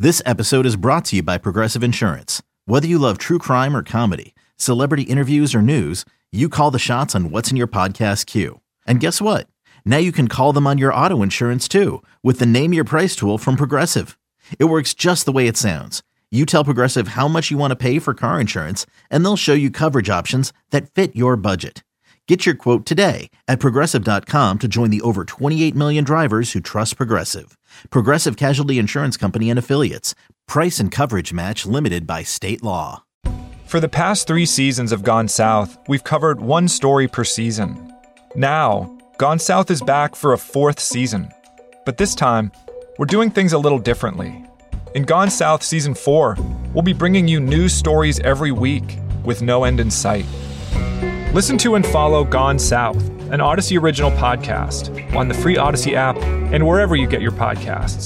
This episode is brought to you by Progressive Insurance. Whether you love true crime or comedy, celebrity interviews or news, you call the shots on what's in your podcast queue. And guess what? Now you can call them on your auto insurance too with the Name Your Price tool from Progressive. It works just the way it sounds. You tell Progressive how much you want to pay for car insurance, and they'll show you coverage options that fit your budget. Get your quote today at Progressive.com to join the over 28 million drivers who trust Progressive. Progressive Casualty Insurance Company and Affiliates. Price and coverage match limited by state law. For the past 3 seasons of Gone South, we've covered one story per season. Now, Gone South is back for a 4th season. But this time, we're doing things a little differently. In Gone South Season 4, we'll be bringing you new stories every week with no end in sight. Listen to and follow Gone South, an Odyssey original podcast, on the free Odyssey app and wherever you get your podcasts.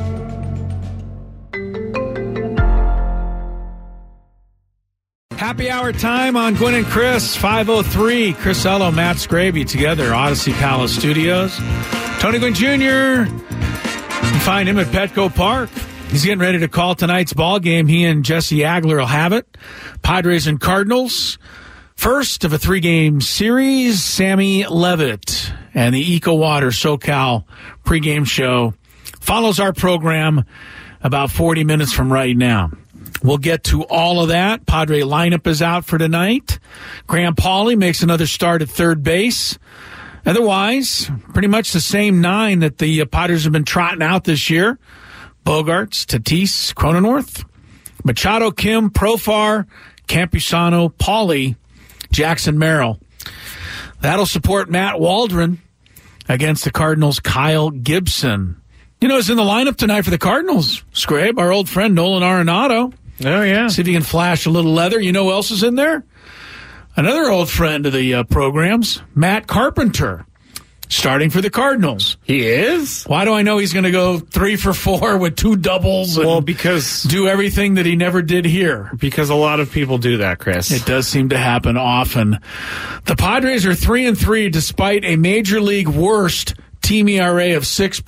Happy hour time on Gwynn and Chris, 5:03. Chris Ello, Matt Scraby together, Odyssey Palace Studios. Tony Gwynn Jr., you can find him at Petco Park. He's getting ready to call tonight's ball game. He and Jesse Agler will have it. Padres and Cardinals. First of a 3-game series, Sammy Levitt and the Eco Water SoCal pregame show follows our program about 40 minutes from right now. We'll get to all of that. Padre lineup is out for tonight. Graham Pauley makes another start at third base. Otherwise, pretty much the same 9 that the Padres have been trotting out this year. Bogarts, Tatis, Cronenworth, Machado, Kim, Profar, Campusano, Pauley, Jackson Merrill. That'll support Matt Waldron against the Cardinals' Kyle Gibson. You know, who's in the lineup tonight for the Cardinals? Scrabe, our old friend Nolan Arenado. Oh, yeah. See if he can flash a little leather. You know who else is in there? Another old friend of the programs, Matt Carpenter, starting for the Cardinals. He is? Why do I know he's going to go 3 for 4 with 2 doubles and because do everything that he never did here? Because a lot of people do that, Chris. It does seem to happen often. The Padres are 3-3 despite a major league worst team ERA of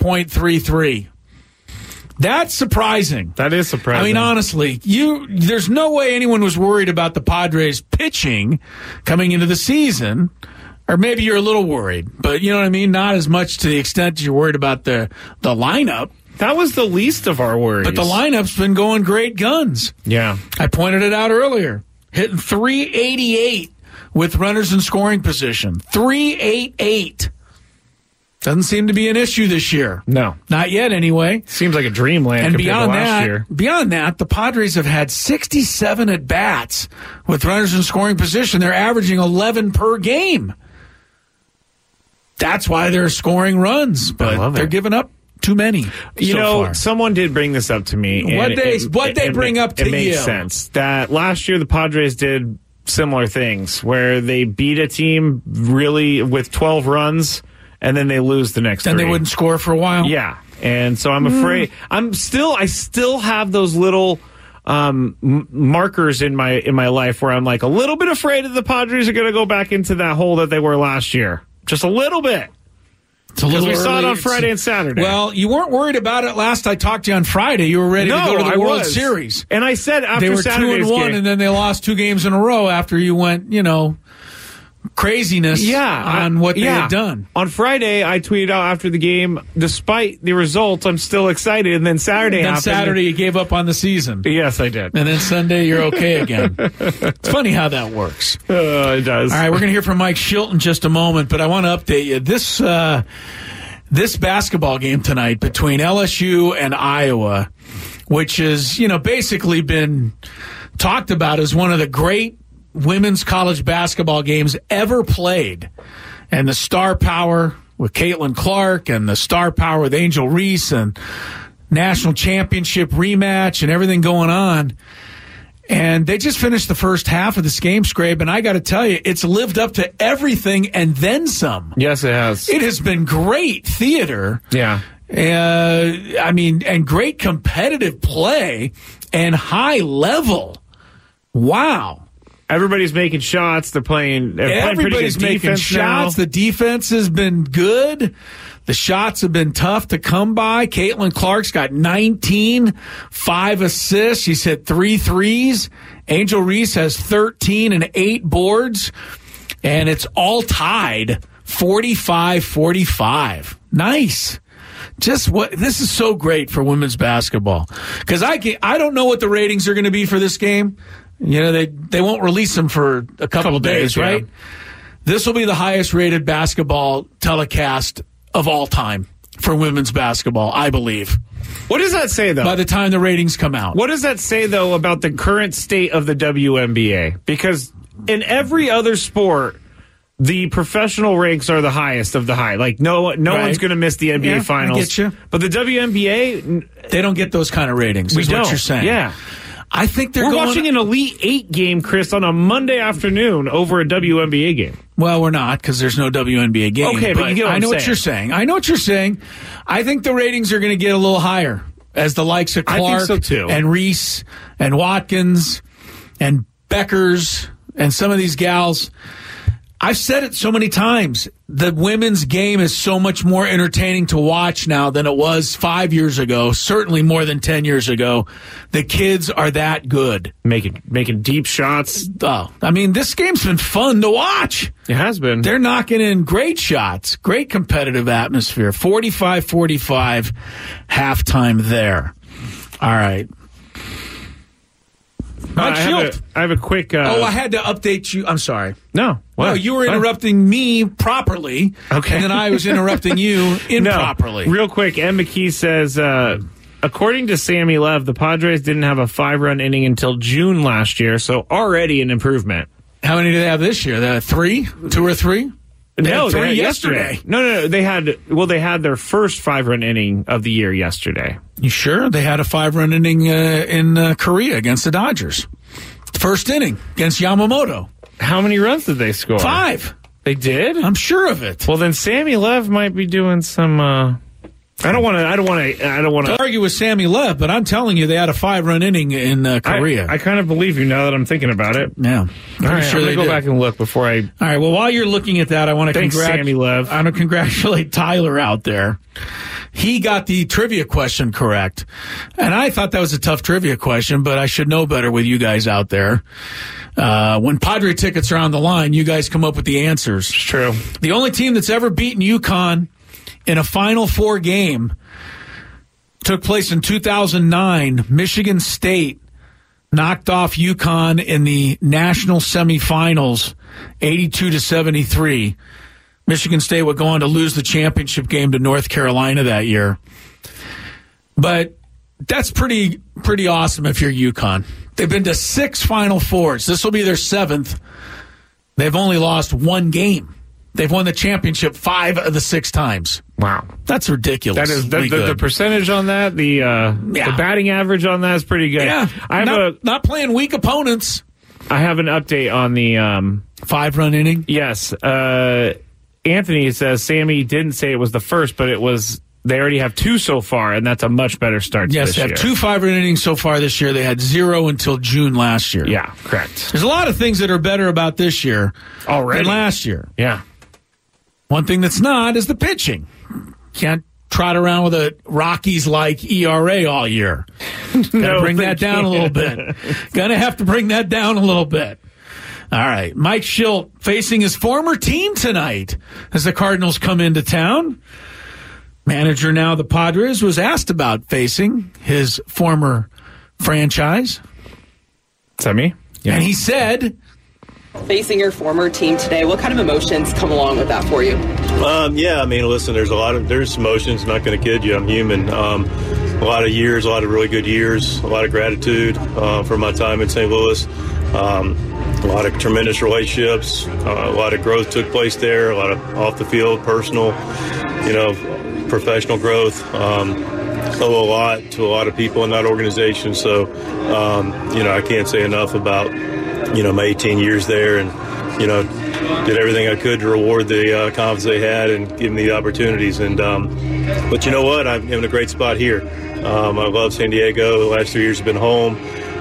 6.33. That's surprising. That is surprising. I mean, honestly, there's no way anyone was worried about the Padres pitching coming into the season. Or maybe you're a little worried, but you know what I mean? Not as much to the extent you're worried about the lineup. That was the least of our worries. But the lineup's been going great guns. Yeah. I pointed it out earlier. Hitting 388 with runners in scoring position. 388. Doesn't seem to be an issue this year. No. Not yet, anyway. Seems like a dreamland and compared to last year. Beyond that, the Padres have had 67 at-bats with runners in scoring position. They're averaging 11 per game. That's why they're scoring runs, but they're giving up too many. You know, far. Someone did bring this up to me. What they bring up to you? It makes sense that last year the Padres did similar things where they beat a team really with 12 runs and then they lose the next 3. And they wouldn't score for a while? Yeah. And so I'm afraid I still have those little markers in my life where I'm like a little bit afraid that the Padres are going to go back into that hole that they were last year. Just a little bit. Because we saw it on Friday and Saturday. Well, you weren't worried about it last I talked to you on Friday. You were ready to go to the World Series. And I said after Saturday's they were 2-1, and then they lost 2 games in a row after you went, craziness on what they had done. On Friday, I tweeted out after the game, despite the results, I'm still excited. And then Saturday happened. Saturday, you gave up on the season. Yes, I did. And then Sunday, you're okay again. It's funny how that works. It does. All right, we're going to hear from Mike Shilton in just a moment, but I want to update you. This basketball game tonight between LSU and Iowa, which has, basically been talked about as one of the great women's college basketball games ever played. And the star power with Caitlin Clark and the star power with Angel Reese and national championship rematch and everything going on. And they just finished the first half of this game, Scrape, and I got to tell you, it's lived up to everything and then some. Yes, it has. It has been great theater. Yeah. And great competitive play and high level. Wow. Everybody's making shots. They're playing Everybody's pretty good making defense shots. now. The defense has been good. The shots have been tough to come by. Caitlin Clark's got 19, 5 assists. She's hit 3 threes. Angel Reese has 13 and 8 boards. And it's all tied 45-45. Nice. This is so great for women's basketball. Because I don't know what the ratings are going to be for this game. You know, they won't release them for a couple of days, right? Yeah. This will be the highest rated basketball telecast of all time for women's basketball, I believe. What does that say, though? By the time the ratings come out. What does that say, though, about the current state of the WNBA? Because in every other sport, the professional ranks are the highest of the high. Like, no one's going to miss the NBA Finals. I get you. But the WNBA... They don't get those kind of ratings, is what you're saying. Yeah. I think we're watching an Elite 8 game, Chris, on a Monday afternoon over a WNBA game. Well, we're not, because there's no WNBA game. Okay, but you get what I know what you're saying. I know what you're saying. I think the ratings are going to get a little higher as the likes of Clark and Reese and Watkins and Beckers and some of these gals. I've said it so many times. The women's game is so much more entertaining to watch now than it was 5 years ago, certainly more than 10 years ago. The kids are that good. Making deep shots. Oh, I mean, this game's been fun to watch. It has been. They're knocking in great shots, great competitive atmosphere. 45-45 halftime there. All right. I have a quick... I had to update you. I'm sorry. No. What? No, you were interrupting me properly. Okay. And then I was interrupting you improperly. No. Real quick, Em McKee says, according to Sammy Lev, the Padres didn't have a 5-run inning until June last year, so already an improvement. How many do they have this year? They had 3? 2 or 3? They had 3 yesterday. No. They had their first 5-run inning of the year yesterday. You sure? They had a 5-run inning in Korea against the Dodgers. First inning against Yamamoto. How many runs did they score? 5. They did? I'm sure of it. Well, then Sammy Lev might be doing some. I don't want to argue with Sammy Lev, but I'm telling you, they had a 5-run inning in Korea. I kind of believe you now that I'm thinking about it. Yeah, all right, sure I'm they gonna go back and look before I. All right. Well, while you're looking at that, I want to Sammy Lev. I want to congratulate Tyler out there. He got the trivia question correct, and I thought that was a tough trivia question, but I should know better with you guys out there. When Padre tickets are on the line, you guys come up with the answers. It's true. The only team that's ever beaten UConn in a Final Four game took place in 2009. Michigan State knocked off UConn in the national semifinals, 82-73. Michigan State would go on to lose the championship game to North Carolina that year. But that's pretty awesome if you're UConn. They've been to 6 Final Fours. This will be their 7th. They've only lost 1 game. They've won the championship 5 of the 6 times. Wow. That's ridiculous. That is the percentage on that, the batting average on that is pretty good. Yeah. Not playing weak opponents. I have an update on the 5-run inning. Yes. Anthony says Sammy didn't say it was the first, but it was. They already have 2 so far, and that's a much better start to this year. Yes, they have 2 5-run innings so far this year. They had 0 until June last year. Yeah, correct. There's a lot of things that are better about this year already than last year. Yeah. One thing that's not is the pitching. Can't trot around with a Rockies-like ERA all year. Gotta bring that down a little bit. Gonna have to bring that down a little bit. All right. Mike Schilt facing his former team tonight as the Cardinals come into town. Manager now, the Padres, was asked about facing his former franchise. Is that me? Yeah. And he said, facing your former team today, what kind of emotions come along with that for you? Yeah, I mean, listen, there's emotions. I'm not going to kid you. I'm human. A lot of years, a lot of really good years, a lot of gratitude for my time in St. Louis. A lot of tremendous relationships. A lot of growth took place there. A lot of off the field, personal, professional growth. Owe a lot to a lot of people in that organization. So, I can't say enough about, my 18 years there and, did everything I could to reward the confidence they had and give me the opportunities. And, but you know what? I'm in a great spot here. I love San Diego. The last 3 years have been home.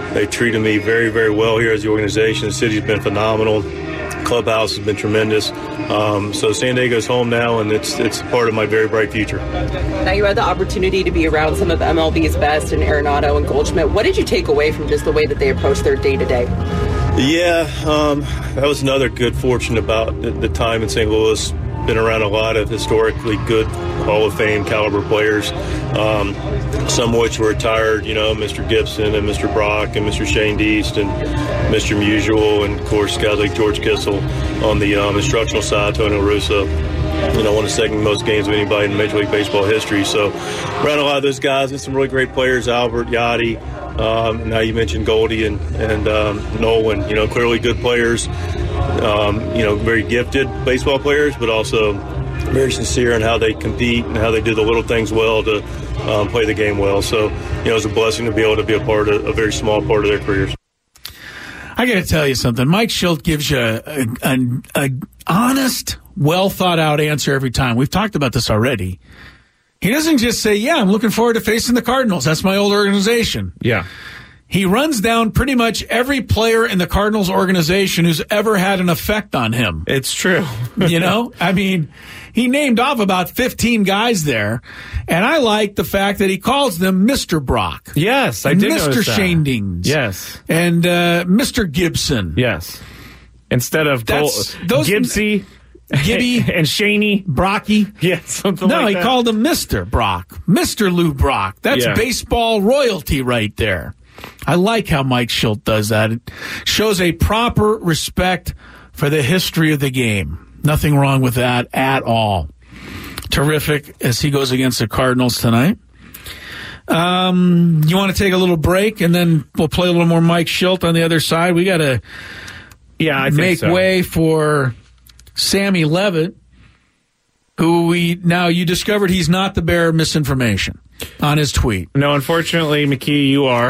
They treated me very, very well here as the organization. The city's been phenomenal. Clubhouse has been tremendous. So San Diego's home now, and it's part of my very bright future. Now you had the opportunity to be around some of MLB's best in Arenado and Goldschmidt. What did you take away from just the way that they approach their day-to-day? Yeah, that was another good fortune about the time in St. Louis. Been around a lot of historically good Hall of Fame caliber players, some of which were retired, Mr. Gibson and Mr. Brock and Mr. Shane Deast and Mr. Musial, and, of course, guys like George Kissel on the instructional side, Tony La Russa. Won the second most games of anybody in Major League Baseball history. So around a lot of those guys and some really great players, Albert, Yachty. Now you mentioned Goldie and Nolan, clearly good players, very gifted baseball players, but also very sincere in how they compete and how they do the little things well to play the game well. So, it's a blessing to be able to be a part of a very small part of their careers. I got to tell you something. Mike Shildt gives you an honest, well-thought-out answer every time. We've talked about this already. He doesn't just say, yeah, I'm looking forward to facing the Cardinals. That's my old organization. Yeah. He runs down pretty much every player in the Cardinals organization who's ever had an effect on him. It's true. I mean, he named off about 15 guys there, and I like the fact that he calls them Mr. Brock. Yes, I did Mr. notice that. Shane Deans. Yes. And Mr. Gibson. Yes. Instead of those Gibbsy. Gibby and Shaney. Brocky. Yeah, something like that. No, he called him Mr. Brock. Mr. Lou Brock. That's baseball royalty right there. I like how Mike Shildt does that. It shows a proper respect for the history of the game. Nothing wrong with that at all. Terrific as he goes against the Cardinals tonight. You want to take a little break, and then we'll play a little more Mike Shildt on the other side? We got to make way for Sammy Levitt, who you discovered he's not the bearer of misinformation on his tweet. No, unfortunately, McKee, you are.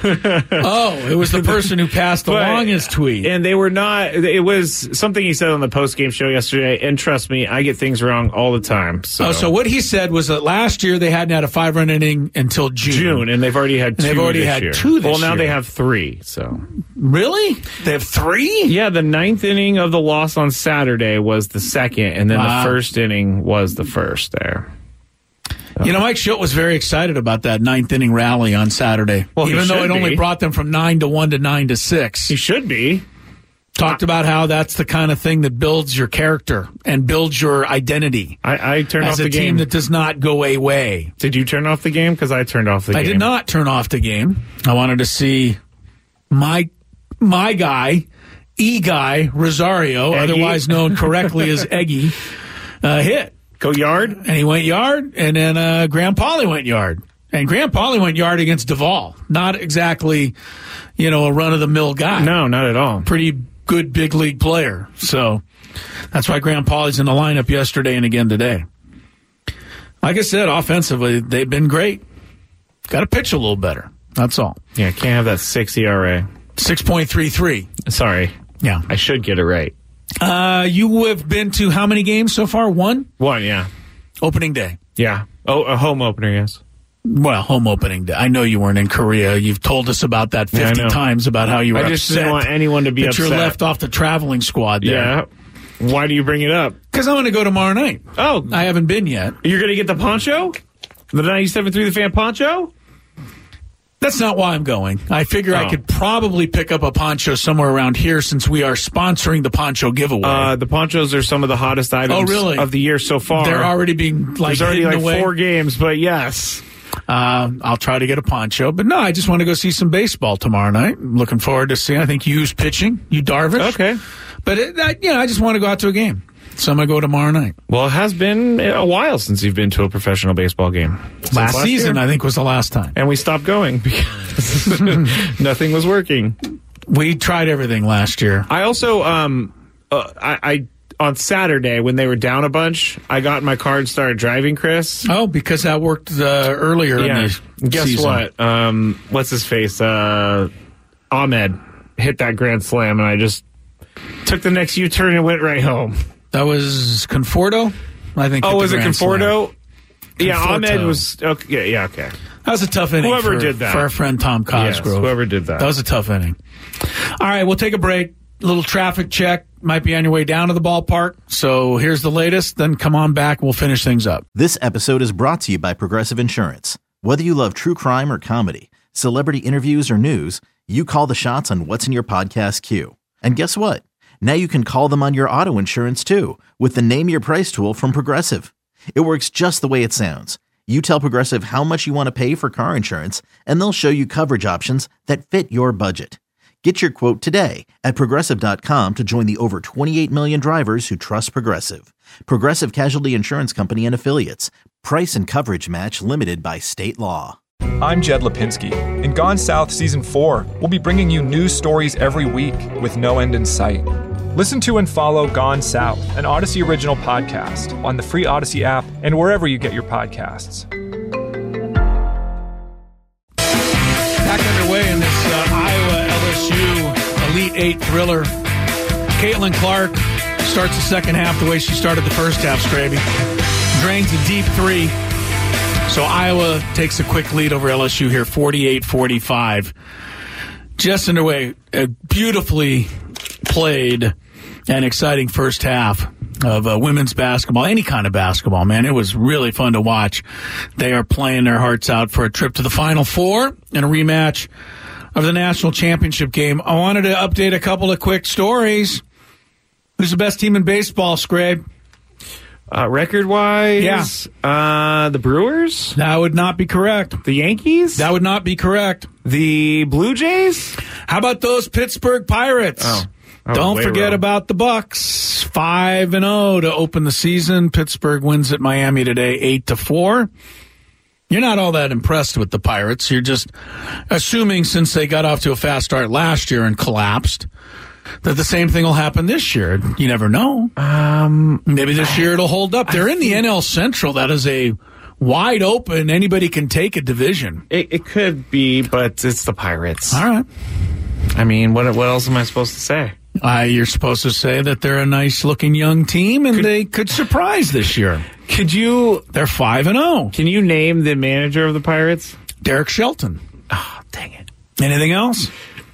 It was the person who passed along his tweet. And they were not. It was something he said on the post-game show yesterday, and trust me, I get things wrong all the time. So what he said was that last year they hadn't had a 5-run inning until June. And they've already had two this year. Well, now they have 3. So really? They have 3? Yeah, the 9th inning of the loss on Saturday was the second, and then the first inning was the first there. Mike Shildt was very excited about that 9th inning rally on Saturday. Well, even though it only brought them from 9-1 to 9-6. He should be. Talked about how that's the kind of thing that builds your character and builds your identity. I turned off the game. As a team that does not go away. Did you turn off the game? Because I turned off the game. I did not turn off the game. I wanted to see my guy, E-Guy Rosario, Eggy. Otherwise known correctly as Eggy, hit. Go yard? And he went yard, and then Graham Pauley went yard. And Graham Pauley went yard against Duvall. Not exactly, a run-of-the-mill guy. No, not at all. Pretty good big league player. So that's why Graham Pauley's in the lineup yesterday and again today. Like I said, offensively, they've been great. Got to pitch a little better. That's all. Yeah, can't have that 6 ERA. 6.33. Sorry. Yeah. I should get it right. You have been to how many games so far? 1? 1, yeah. Opening day. Yeah. Oh, a home opener, yes. Well, home opening day. I know you weren't in Korea. You've told us about that 50 times about how you were upset. I just didn't want anyone to be upset. You're left off the traveling squad there. Yeah. Why do you bring it up? Because I'm going to go tomorrow night. Oh. I haven't been yet. You're going to get the poncho? The 97.3 The Fan poncho? That's not why I'm going. I figure I could probably pick up a poncho somewhere around here since we are sponsoring the poncho giveaway. The ponchos are some of the hottest items of the year so far. They're already being There's already away. 4 games, but yes. I'll try to get a poncho. But no, I just want to go see some baseball tomorrow night. I'm looking forward to seeing, I think, Yu's pitching, Yu Darvish. Okay. But, I just want to go out to a game. So I'm going to go tomorrow night. Well, it has been a while since you've been to a professional baseball game. Last season, I think, was the last time. And we stopped going because nothing was working. We tried everything last year. I also, I on Saturday, when they were down a bunch, I got in my car and started driving, Chris. Oh, because that worked earlier in the Guess season. What? What's his face? Ahmed hit that grand slam, and I just took the next U-turn and went right home. That was Conforto, I think. Oh, was it Conforto? Slam. Yeah, Ahmed was. Okay, yeah, okay. That was a tough inning Whoever did that. for our friend Tom Cosgrove. Yes, whoever did that. That was a tough inning. All right, we'll take a break. Little traffic check. Might be on your way down to the ballpark. So here's the latest. Then come on back. We'll finish things up. This episode is brought to you by Progressive Insurance. Whether you love true crime or comedy, celebrity interviews or news, you call the shots on what's in your podcast queue. And guess what? Now you can call them on your auto insurance too with the Name Your Price tool from Progressive. It works just the way it sounds. You tell Progressive how much you want to pay for car insurance, and they'll show you coverage options that fit your budget. Get your quote today at Progressive.com to join the over 28 million drivers who trust Progressive. Progressive Casualty Insurance Company and Affiliates. Price and coverage match limited by state law. I'm Jed Lipinski. In Gone South Season 4, we'll be bringing you news stories every week with no end in sight. Listen to and follow Gone South, an Odyssey original podcast, on the free Odyssey app and wherever you get your podcasts. Back underway in this Iowa-LSU Elite Eight thriller. Caitlin Clark starts the second half the way she started the first half, Scraby. Drains a deep three. So Iowa takes a quick lead over LSU here, 48-45. Just underway, a beautifully played and exciting first half of women's basketball, any kind of basketball, man. It was really fun to watch. They are playing their hearts out for a trip to the Final Four and a rematch of the national championship game. I wanted to update a couple of quick stories. Who's the best team in baseball, Scrabe? Record-wise? Yeah. The Brewers? That would not be correct. The Yankees? That would not be correct. The Blue Jays? How about those Pittsburgh Pirates? Don't forget wrong. about the Bucks. 5-0 to open the season. Pittsburgh wins at Miami today, 8-4. You're not all that impressed with the Pirates. You're just assuming, since they got off to a fast start last year and collapsed, that the same thing will happen this year. You never know. Maybe this year it'll hold up. They're in the NL Central. That is a wide open, anybody can take a division. It could be, but it's the Pirates. All right. I mean, what else am I supposed to say? You're supposed to say that they're a nice-looking young team, and they could surprise this year. Could you... They're 5-0. Can you name the manager of the Pirates? Derek Shelton. Oh, dang it. Anything else?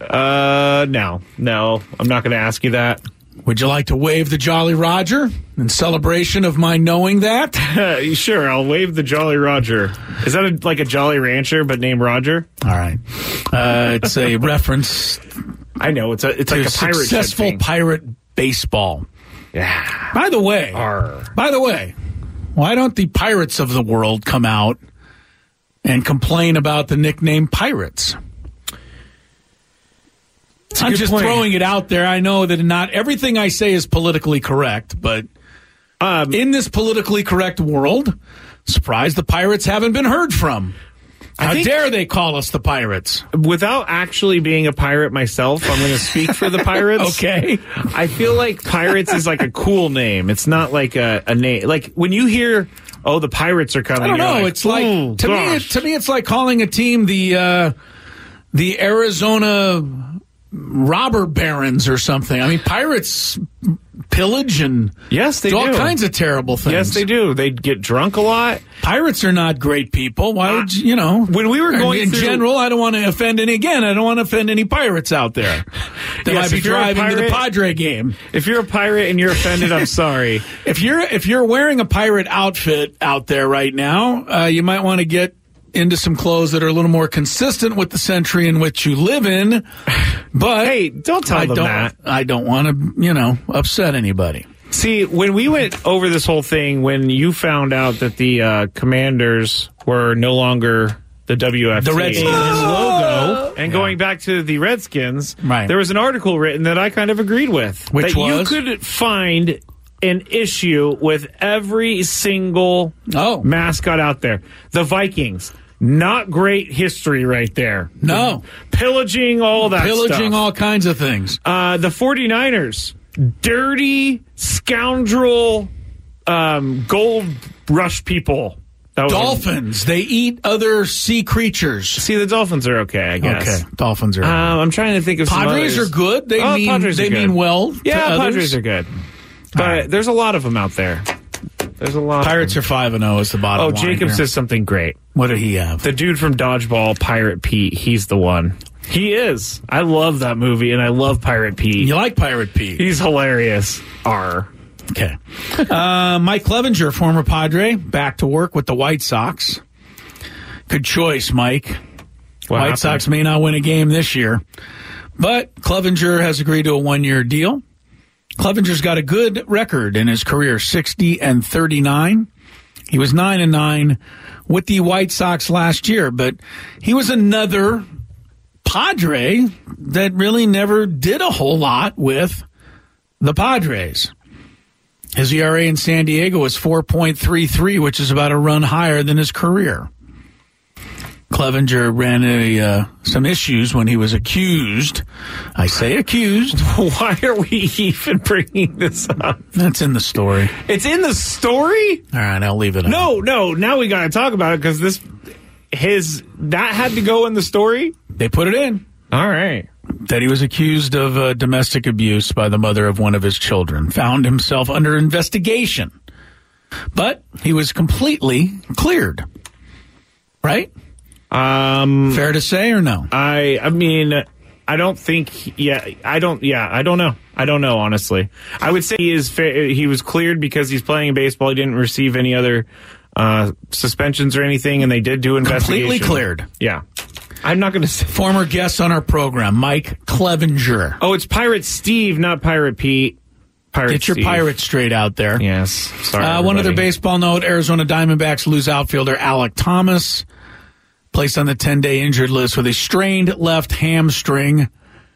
No. I'm not going to ask you that. Would you like to wave the Jolly Roger in celebration of my knowing that? Sure, I'll wave the Jolly Roger. Is that like a Jolly Rancher but named Roger? All right. It's a reference. I know it's like a pirate successful pirate baseball. Yeah. By the way, why don't the pirates of the world come out and complain about the nickname Pirates? I'm just throwing it out there. I know that not everything I say is politically correct, but in this politically correct world, surprised the Pirates haven't been heard from. How dare they call us the Pirates? Without actually being a pirate myself, I'm going to speak for the Pirates. Okay. I feel like Pirates is like a cool name. It's not like a name. Like when you hear, oh, the Pirates are coming. I don't know. Like, it's like to me, it's like calling a team the Arizona robber barons or something. I mean, pirates pillage and yes, they do all kinds of terrible things. Yes, they do. They get drunk a lot. Pirates are not great people. Why would you know? When we were going in general, I don't want to offend any. Again, I don't want to offend any pirates out there that might be driving to the Padre game. If you're a pirate and you're offended, I'm sorry. If you're wearing a pirate outfit out there right now, you might want to get into some clothes that are a little more consistent with the century in which you live in. But hey, don't tell them that. I don't want to, upset anybody. See, when we went over this whole thing, when you found out that the Commanders were no longer the WFT, the Redskins logo, and going back to the Redskins, right. There was an article written that I kind of agreed with. Which that was? You could find an issue with every single mascot out there. The Vikings, not great history right there. No. Pillaging all that stuff. Pillaging all kinds of things. The 49ers, dirty, scoundrel, gold rush people. Dolphins, they eat other sea creatures. See, the Dolphins are okay, I guess. Okay, Dolphins are I'm trying to think of Padres some are good. They mean Padres are good. mean well. Yeah, to Padres others. are good. But there's a lot of them out there. There's a lot. Pirates are 5-0 is the bottom line. Oh, Jacob says something great. What did he have? The dude from Dodgeball, Pirate Pete, he's the one. He is. I love that movie, and I love Pirate Pete. You like Pirate Pete? He's hilarious. R. Okay. Mike Clevenger, former Padre, back to work with the White Sox. Good choice, Mike. White Sox may not win a game this year, but Clevenger has agreed to a 1-year deal. Clevenger's got a good record in his career, 60-39. He was 9-9 with the White Sox last year, but he was another Padre that really never did a whole lot with the Padres. His ERA in San Diego was 4.33, which is about a run higher than his career. Clevenger ran some issues when he was accused. I say accused. Why are we even bringing this up? That's in the story. It's in the story? All right, I'll leave it out. No. Now we got to talk about it because that had to go in the story? They put it in. All right. That he was accused of domestic abuse by the mother of one of his children. Found himself under investigation. But he was completely cleared. Right? Fair to say or no? I mean, I don't think. I don't know. I don't know, honestly. I would say he was cleared because he's playing baseball. He didn't receive any other suspensions or anything, and they did do investigation. Completely cleared. Yeah. I'm not going to say. Former guest on our program, Mike Clevenger. Oh, it's Pirate Steve, not Pirate Pete. Get your Pirate straight out there. Yes. Sorry. One other baseball note: Arizona Diamondbacks lose outfielder Alek Thomas, placed on the 10-day injured list with a strained left hamstring.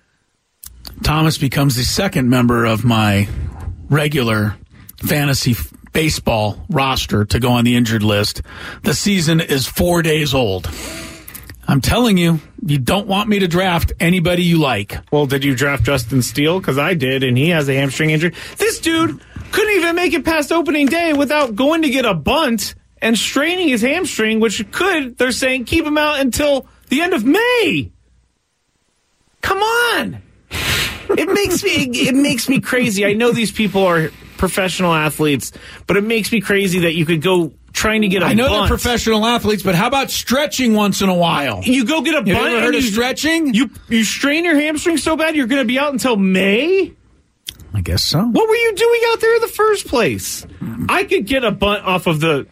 Thomas becomes the second member of my regular fantasy baseball roster to go on the injured list. The season is 4 days old. I'm telling you, you don't want me to draft anybody you like. Well, did you draft Justin Steele? Because I did, and he has a hamstring injury. This dude couldn't even make it past opening day without going to get a bunt and straining his hamstring, which could, they're saying, keep him out until the end of May. Come on. It makes me crazy. I know these people are professional athletes, but it makes me crazy that you could go trying to get a bunt. I know they're professional athletes, but how about stretching once in a while? You go get a bunt. You ever heard of stretching? You strain your hamstring so bad you're going to be out until May? I guess so. What were you doing out there in the first place? I could get a bunt off of the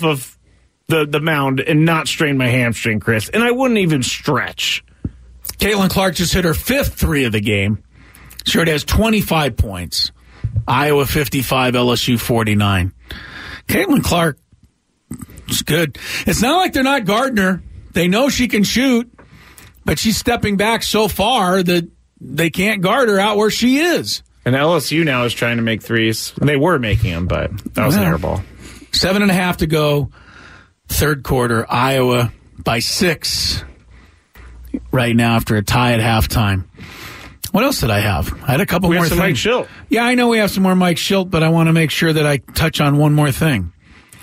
mound and not strain my hamstring, Chris, and I wouldn't even stretch. Caitlin Clark just hit her 5th 3 of the game. She already has 25 points. Iowa 55, LSU 49. Caitlin Clark is good. It's not like they're not guarding her. They know she can shoot, but she's stepping back so far that they can't guard her out where she is. And LSU now is trying to make threes. They were making them, but that was an air ball. 7.5 to go. Third quarter, Iowa by 6 right now after a tie at halftime. What else did I have? I had a couple more things. We have some Mike Schilt. Yeah, I know we have some more Mike Schilt, but I want to make sure that I touch on one more thing.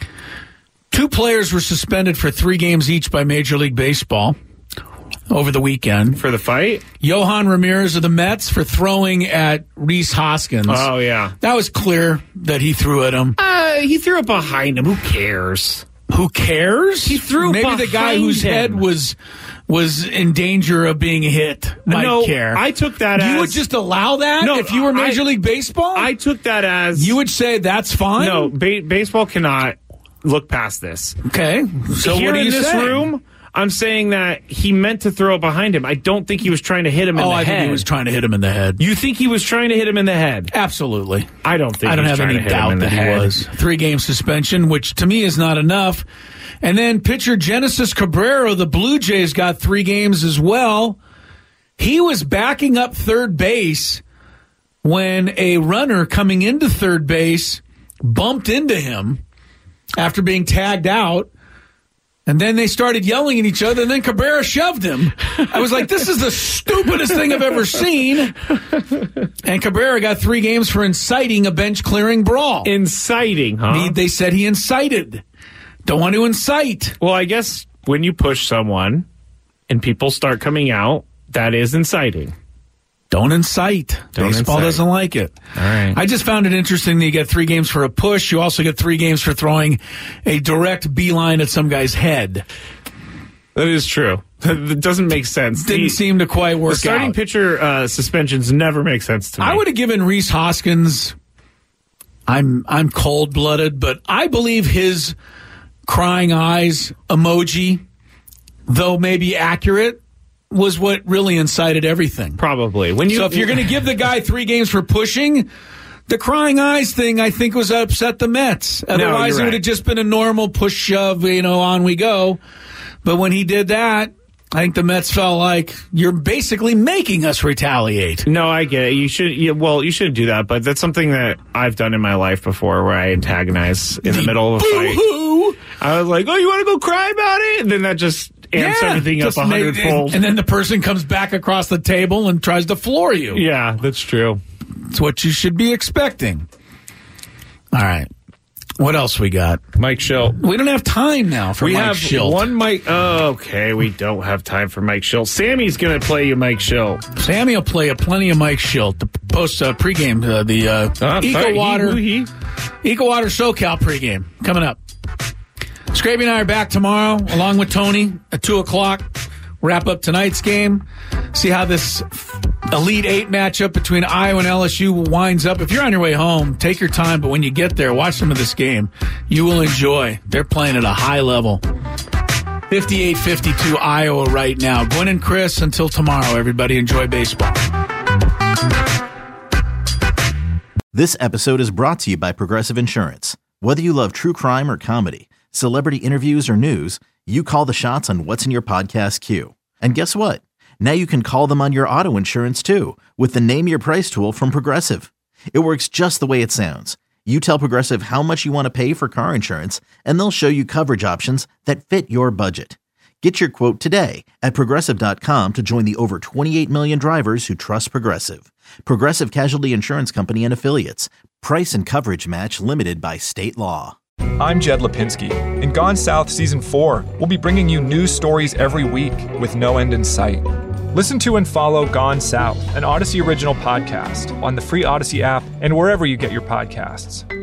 2 players were suspended for 3 games each by Major League Baseball over the weekend. For the fight? Yohan Ramirez of the Mets for throwing at Rhys Hoskins. Oh, yeah. That was clear that he threw at him. He threw it behind him. Who cares? Who cares? He threw Maybe the guy whose head was in danger of being hit might care. I took that as... You would just allow that if you were Major League Baseball? I took that as... You would say that's fine? No, baseball cannot look past this. Okay. So Here what are you in this saying? room, I'm saying that he meant to throw it behind him. I don't think he was trying to hit him in the head. I think he was trying to hit him in the head. You think he was trying to hit him in the head? Absolutely. I don't think I don't have any doubt that he was. 3-game suspension, which to me is not enough. And then pitcher Genesis Cabrera, the Blue Jays, got 3 games as well. He was backing up third base when a runner coming into third base bumped into him after being tagged out. And then they started yelling at each other, and then Cabrera shoved him. I was like, this is the stupidest thing I've ever seen. And Cabrera got 3 games for inciting a bench-clearing brawl. Inciting, huh? They said he incited. Don't want to incite. Well, I guess when you push someone and people start coming out, that is inciting. Don't incite. Baseball doesn't like it. All right. I just found it interesting that you get 3 games for a push. You also get 3 games for throwing a direct beeline at some guy's head. That is true. That doesn't make sense. Didn't seem to quite work out. The starting pitcher suspensions never make sense to me. I would have given Rhys Hoskins, I'm cold-blooded, but I believe his crying eyes emoji, though maybe accurate, was what really incited everything. Probably. So if you're going to give the guy 3 games for pushing, the crying eyes thing, I think, was upset the Mets. Otherwise, it would have just been a normal push shove, on we go. But when he did that, I think the Mets felt like, you're basically making us retaliate. No, I get it. You shouldn't do that, but that's something that I've done in my life before, where I antagonize in the middle of a fight. Boo-hoo! I was like, oh, you want to go cry about it? And then that just amps everything up 100-fold. And then the person comes back across the table and tries to floor you. Yeah, that's true. It's what you should be expecting. All right. What else we got? Mike Schilt. We don't have time now for Mike Schilt. We have one Mike. Oh, okay, we don't have time for Mike Schilt. Sammy's going to play you Mike Schilt. Sammy will play you plenty of Mike Schilt. The post pregame, Eco Water SoCal pregame coming up. Scraby and I are back tomorrow, along with Tony at 2 o'clock. Wrap up tonight's game. See how this Elite 8 matchup between Iowa and LSU winds up. If you're on your way home, take your time, but when you get there, watch some of this game. You will enjoy. They're playing at a high level. 58-52 Iowa right now. Gwen and Chris, until tomorrow, everybody. Enjoy baseball. This episode is brought to you by Progressive Insurance. Whether you love true crime or comedy, celebrity interviews or news, you call the shots on what's in your podcast queue. And guess what? Now you can call them on your auto insurance too with the Name Your Price tool from Progressive. It works just the way it sounds. You tell Progressive how much you want to pay for car insurance, and they'll show you coverage options that fit your budget. Get your quote today at Progressive.com to join the over 28 million drivers who trust Progressive. Progressive Casualty Insurance Company and Affiliates. Price and coverage match limited by state law. I'm Jed Lipinski. In Gone South Season 4, we'll be bringing you news stories every week with no end in sight. Listen to and follow Gone South, an Odyssey original podcast, on the free Odyssey app and wherever you get your podcasts.